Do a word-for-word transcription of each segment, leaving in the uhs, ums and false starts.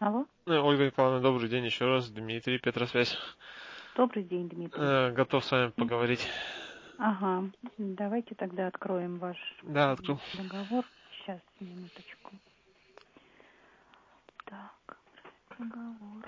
Алло. Э, Ольга Николаевна, добрый день еще раз. Дмитрий, Петросвязь. Добрый день, Дмитрий. Э, Готов с вами поговорить. Ага, давайте тогда откроем ваш Да, открыл. договор. Сейчас, минуточку. Так, договор.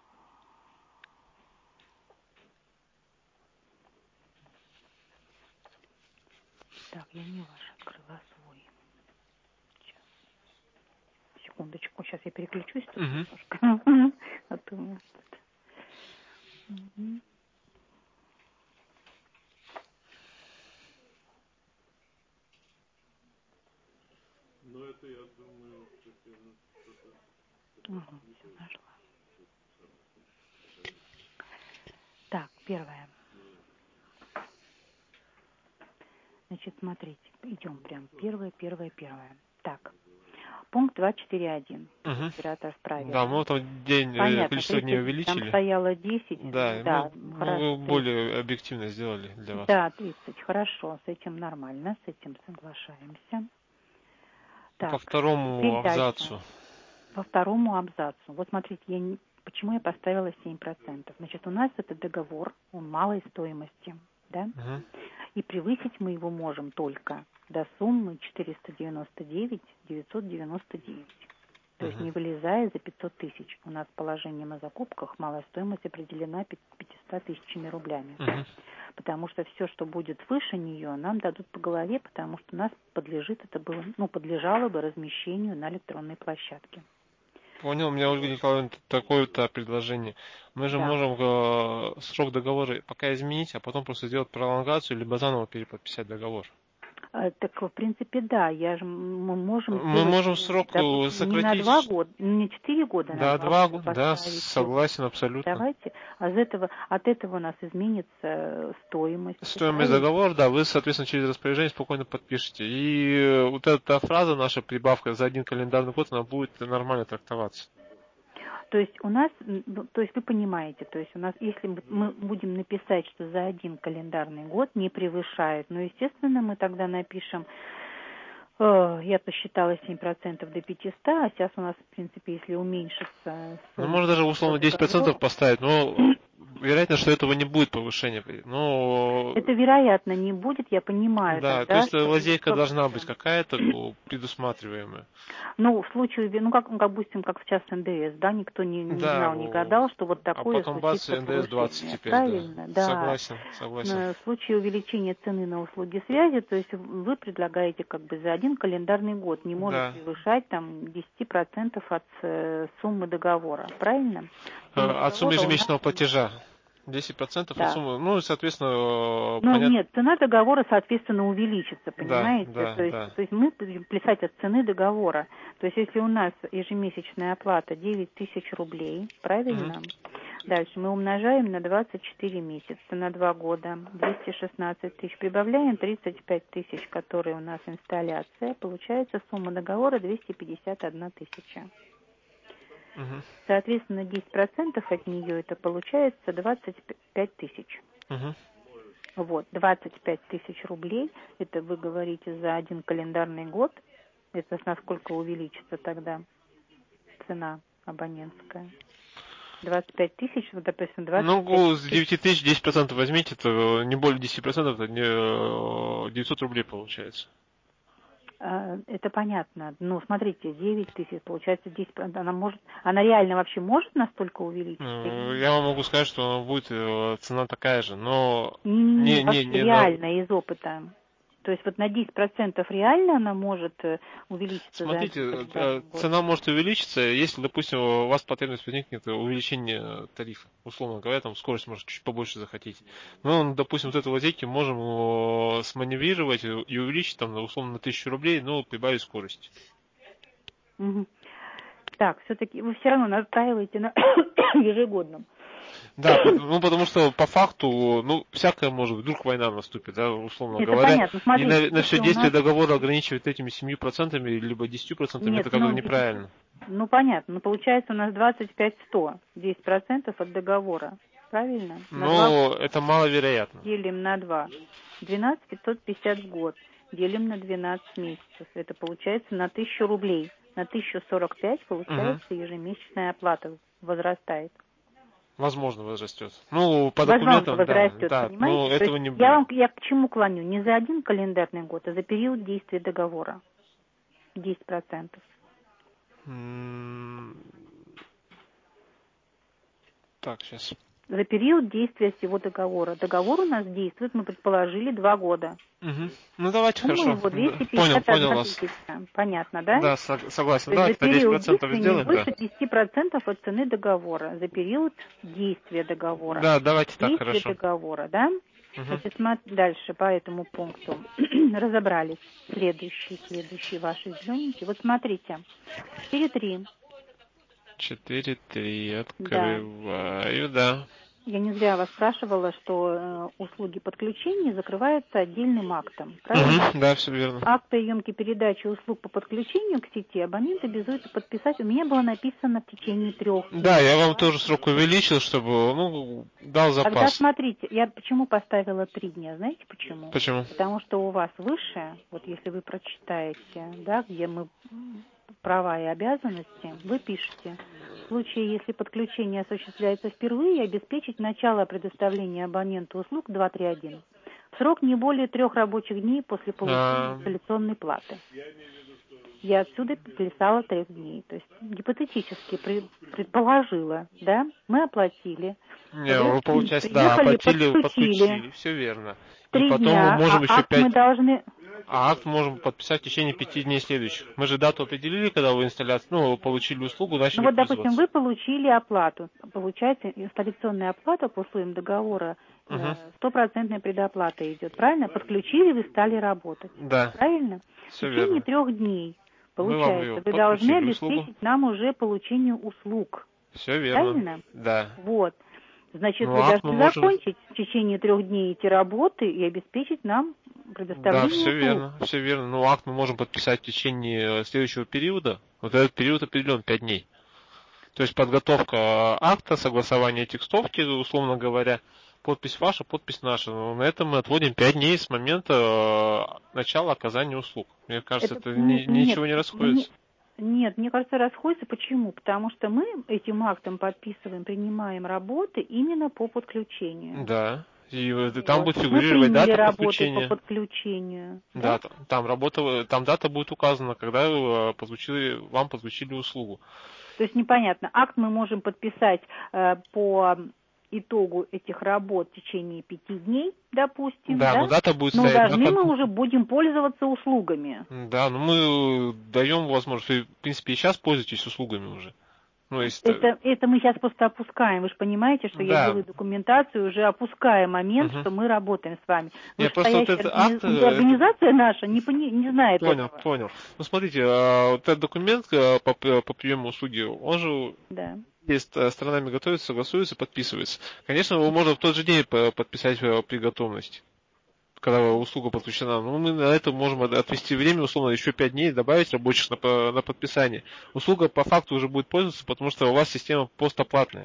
Так, я не ваш открыла, а свой. Сейчас. Секундочку, сейчас я переключусь тут Угу. немножко. А то у нас тут. Мгм. Ну, это, я думаю, примерно что-то... Ага, все нашла. Так, первое. Значит, смотрите, идем прям. Первое, первое, первое. Так, пункт два четыре один. Угу. Оператор вправе, Да, да? мы там день, э, Понятно, количество дней тридцать, там увеличили. стояло десять, Да, да, мы, хорошо, мы тридцать. более объективно сделали для вас. Да, тридцать, хорошо, с этим нормально, с этим соглашаемся. По Так, второму теперь абзацу. дальше. По второму абзацу. Вот смотрите, я не... почему я поставила семь процентов. Значит, у нас этот договор, он малой стоимости, да? Угу. И превысить мы его можем только до суммы четыреста девяносто девять девятьсот девяносто девять. То есть Угу. не вылезая за пятьсот тысяч. У нас положением о закупках малая стоимость определена пятьюстами тысячами рублями. Угу. Потому что все, что будет выше нее, нам дадут по голове, потому что у нас подлежит, это было, ну, подлежало бы размещению на электронной площадке. Понял, у меня, Ольга Николаевна, такое-то предложение. Мы же Да. можем э, срок договора пока изменить, а потом просто сделать пролонгацию, либо заново переподписать договор. А, так, в принципе, да, я же, мы можем Мы сделать, можем срок допустим, не на два сократить. года, не четыре года, на Да, два два года года, да, поставить его. согласен абсолютно. Давайте, а от этого, от этого у нас изменится стоимость. Стоимость Правильно? договора, да, вы, соответственно, через распоряжение спокойно подпишете. И э, вот эта фраза, наша прибавка за один календарный год, она будет нормально трактоваться. То есть у нас, ну, то есть вы понимаете, то есть у нас, если мы будем написать, что за один календарный год не превышает, ну, естественно, мы тогда напишем, э, я посчитала семь процентов до пятисот, а сейчас у нас, в принципе, если уменьшится Ну, сумма можно даже по условно десять процентов договору, поставить, но вероятно, что этого не будет повышения. Но это, вероятно, не будет, я понимаю да, то тогда, есть что, лазейка что должна быть да. какая-то ну, предусматриваемая. Ну, в случае, ну, как, ну, допустим, как в час эн дэ эс, да, никто не, не Да, знал, не о, гадал, что вот а такое потом бац, случится эн дэ эс двадцать повышение, теперь, да. правильно? Да. Согласен, согласен. Но в случае увеличения цены на услуги связи, то есть вы предлагаете как бы за один календарный год не может Да. превышать там десять процентов от э, суммы договора, правильно? Э, Сумма От суммы договора у нас, ежемесячного платежа. десять процентов от да. суммы. Ну, и, соответственно, э, Ну, понятно. нет, цена договора, соответственно, увеличится, Да, понимаете? да, То есть, да. то есть мы будем плясать от цены договора. То есть, если у нас ежемесячная оплата девять тысяч рублей, Угу. правильно? Дальше мы умножаем на двадцать четыре месяца, на два года, двести шестнадцать тысяч. Прибавляем тридцать пять тысяч, которые у нас инсталляция. Получается сумма договора двести пятьдесят одна тысяча. Угу. Соответственно, десять процентов от нее это получается двадцать пять тысяч. Угу. Вот, двадцать пять тысяч рублей, это вы говорите за один календарный год, это насколько увеличится тогда цена абонентская? двадцать пять тысяч, вот, допустим, двадцать пять Ну, с тысяч. девяти тысяч десять процентов возьмите, то не более десяти процентов, это не э, девятьсот рублей получается. А, это понятно. Ну, смотрите, девять тысяч, получается десять процентов. Она может, она реально вообще может настолько увеличиться? Ну, я вам могу сказать, что будет э, цена такая же, но Не, не, не, вообще не на... реально из опыта. То есть вот на десять процентов реально она может э, увеличиться за один Смотрите, э, календарный год? цена может увеличиться, если, допустим, у вас потребность возникнет увеличение тарифа. Условно говоря, там скорость может чуть побольше захотеть. Но, допустим, вот этой лазейки можем э, сманеврировать и увеличить там, условно, на тысячу рублей, но прибавить скорость. Угу. Так, все-таки вы все равно настаиваете на ежегодном. Да, ну потому что по факту, ну, всякое может быть, вдруг война наступит, да, условно Это говоря, понятно. и Смотрите, на, на все если у действие нас... договора ограничивать этими семью процентами либо десятью процентами, Нет, это как-то ну, десять, неправильно. ну понятно. Но получается у нас двадцать пять сто, десять процентов от договора. Правильно? На два Но это маловероятно. делим на два. двенадцать тысяч пятьсот пятьдесят в год. Делим на двенадцать месяцев. Это получается на тысячу рублей. на тысячу сорок пять, получается, угу. ежемесячная оплата возрастает. Возможно, возрастет. Ну, по Возможно, документам, возрастет, да, понимаете? да, но То этого есть не будет. Я вам я к чему клоню? Не за один календарный год, а за период действия договора. десять процентов. М- Так, сейчас. За период действия всего договора. Договор у нас действует, мы предположили, два года. Угу. Ну, давайте, Сумма хорошо. его двести Понял, пятьдесят понял одна вас. тысяча. Понятно, да? Да, согласен. То Давайте есть за на десять период процентов действия не сделаем, да. больше десять процентов от цены договора. За период действия договора. Да, давайте так, Действие хорошо. договора, да? Угу. Значит, смотри, дальше по этому пункту разобрались. Следующий, следующий ваши зелененькие. Вот смотрите. четыре три. четыре три. Да. Открываю, да. Я не зря вас спрашивала, что э, услуги подключения закрываются отдельным актом. Правильно? Угу, да, все верно. Акт приемки передачи услуг по подключению к сети абонент обязуется подписать. У меня было написано в течение трех дней. Да, я вам тоже срок увеличил, чтобы, ну, дал запас. Тогда смотрите, я почему поставила три дня, знаете почему? Почему? Потому что у вас выше, вот если вы прочитаете, да, где мы права и обязанности, вы пишете: в случае, если подключение осуществляется впервые, обеспечить начало предоставления абоненту услуг два три один. В срок не более трех рабочих дней после получения А... инсталляционной платы. Я отсюда писала трех дней. То есть гипотетически при, предположила, да, мы оплатили. Не, Вы вы, получается, да, приехали, оплатили, подключили. подключили, все верно. И Три потом мы дня, можем а еще акт пять... мы должны... А акт можем подписать в течение пяти дней следующих. Мы же дату определили, когда вы инсталляцию, ну, вы получили услугу, начали Ну вот, допустим, пользоваться. вы получили оплату. Получается, инсталляционная оплата по условиям договора, Угу. стопроцентная предоплата идет, правильно? Подключили, вы стали работать. Да. Правильно? Все В течение верно. трех дней, Мы вам ее получается, вы должны подключили услугу. обеспечить нам уже получение услуг. Все верно. Правильно? Да. Вот. Значит, Ну, вы акт мы должны можем... закончить в течение трех дней эти работы и обеспечить нам Да, предоставление все услуг. верно, все верно. Ну, акт мы можем подписать в течение следующего периода. Вот этот период определен пять дней. То есть подготовка акта, согласование текстовки, условно говоря, подпись ваша, подпись наша. Но на этом мы отводим пять дней с момента начала оказания услуг. Мне кажется, это, это не, ни, ничего нет, не расходится. Нет, мне кажется, расходится. Почему? Потому что мы этим актом подписываем, принимаем работы именно по подключению. Да. И там вот. будет фигурировать Мы приняли дата работы подключения. по подключению. Да, Да? там работа, там дата будет указана, когда подключили, вам подключили услугу. То есть непонятно, акт мы можем подписать э, по итогу этих работ в течение пяти дней, допустим, да, да? но дата будет но стоять должны на... мы уже будем пользоваться услугами. Да, но мы даем возможность, вы, в принципе, и сейчас пользуетесь услугами уже. Ну, если... это, это мы сейчас просто опускаем. Вы же понимаете, что да. я делаю документацию, уже опуская момент, угу. что мы работаем с вами. Нет, просто вот этот органи... акт... Организация это... наша не, пони... не знает Понял, этого. понял. Ну, смотрите, вот этот документ по, по приему услуги, он же... Да. Если сторонами готовится, согласуется, подписывается. Конечно, его можно в тот же день подписать при готовности, когда услуга подключена. Но мы на это можем отвести время, условно, еще пять дней, добавить рабочих на, на подписание. Услуга по факту уже будет пользоваться, потому что у вас система постоплатная.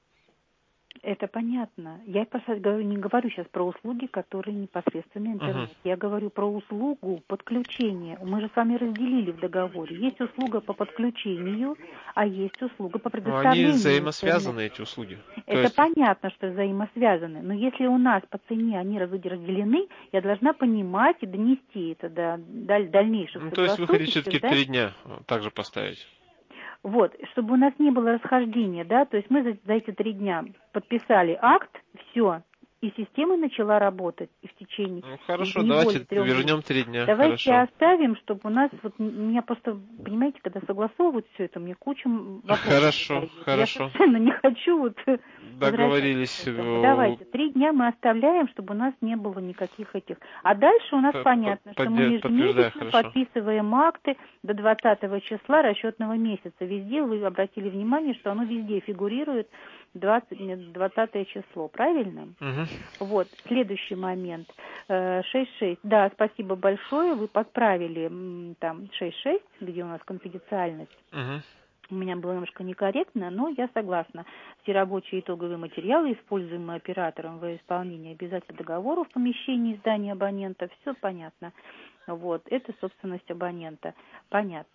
Это понятно. Я не говорю сейчас про услуги, которые непосредственно интернет. Uh-huh. Я говорю про услугу подключения. Мы же с вами разделили в договоре. Есть услуга по подключению, а есть услуга по предоставлению. Но они взаимосвязаны, интернет. Эти услуги. Это есть... понятно, что взаимосвязаны. Но если у нас по цене они разделены, я должна понимать и донести это до дальнейших. Ну, то есть вы хотите все-таки да? три дня также поставить? Вот, чтобы у нас не было расхождения, да, то есть мы за, за эти три дня подписали акт, все, и система начала работать и в течение. Ну, хорошо, не давайте вернем три дня. Давайте хорошо. оставим, чтобы у нас, вот, меня просто, понимаете, когда согласовывают все это, мне куча вопросов. Хорошо, задают. хорошо. Я совершенно не хочу вот... Договорились. Давайте, три дня мы оставляем, чтобы у нас не было никаких этих. А дальше у нас По- понятно, по- что мы ежемесячно подписываем акты до двадцатого числа расчетного месяца. Везде, вы обратили внимание, что оно везде фигурирует двадцатое число, правильно? Угу. Вот, следующий момент. шесть шесть. Да, спасибо большое, вы подправили там шесть шесть, где у нас конфиденциальность. Угу. У меня было немножко некорректно, но я согласна. Все рабочие итоговые материалы, используемые оператором во исполнении обязательств договора в помещении здания абонента, все понятно. Вот, это собственность абонента. Понятно.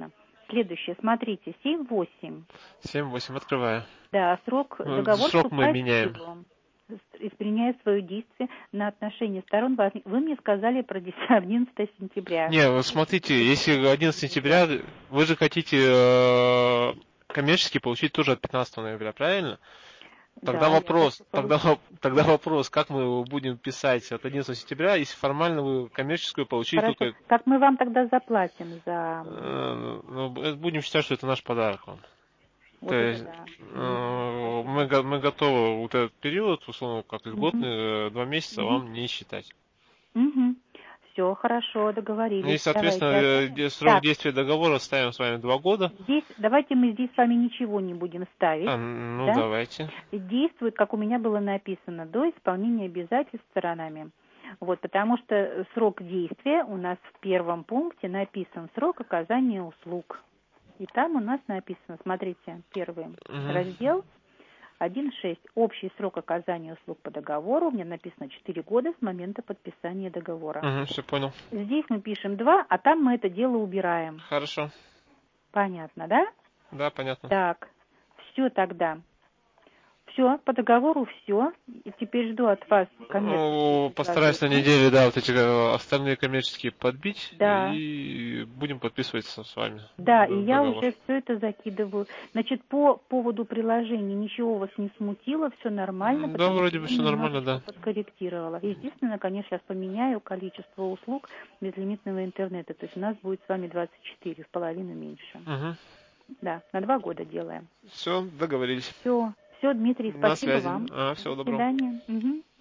Следующее, смотрите, семь восемь. семь восемь, открываю. Да, срок, Ну, договор срок мы вступает меняем. в силу, изменяет свое действие на отношения сторон. Вы мне сказали про одиннадцатое сентября. Не, вот смотрите, если одиннадцатого сентября, вы же хотите э, коммерчески получить тоже от пятнадцатого ноября, правильно? Тогда Да, вопрос, я тогда, тогда вопрос, как мы будем писать от одиннадцатого сентября, если формально вы коммерческую получили Хорошо. только... Как мы вам тогда заплатим за... Э, ну, будем считать, что это наш подарок вам. Вот То это есть да. э, мы, го- мы готовы вот этот период, условно, как льготный, э, два месяца Угу. вам не считать. Угу. Все, хорошо, Ну договорились. и, соответственно, Давайте э, оставим. де- срок Так, действия договора ставим с вами два года. здесь, давайте мы здесь с вами ничего не будем ставить. А, ну, Да? давайте. Действует, как у меня было написано, до исполнения обязательств сторонами. Вот, потому что срок действия у нас в первом пункте написан срок оказания услуг. И там у нас написано, смотрите, первый Угу. раздел один шесть. Общий срок оказания услуг по договору. У меня написано четыре года с момента подписания договора. Угу, все понял. Здесь мы пишем два, а там мы это дело убираем. Хорошо. Понятно, да? Да, понятно. Так, все тогда. Все, по договору все. И теперь жду от вас Ну, постараюсь на неделе, да, вот эти э, остальные коммерческие подбить. Да. И будем подписываться с вами. Да, д- и я договор. уже все это закидываю. Значит, по поводу приложения ничего вас не смутило, все нормально, Да, потому вроде что бы я все нормально, немножечко да. подкорректировала. Естественно, конечно, сейчас поменяю количество услуг безлимитного интернета. То есть у нас будет с вами двадцать четыре, в половину меньше. Угу. Да, на два года делаем. Все, договорились. Все, все, Дмитрий, На спасибо связи. вам. А, всего До доброго. свидания. Угу.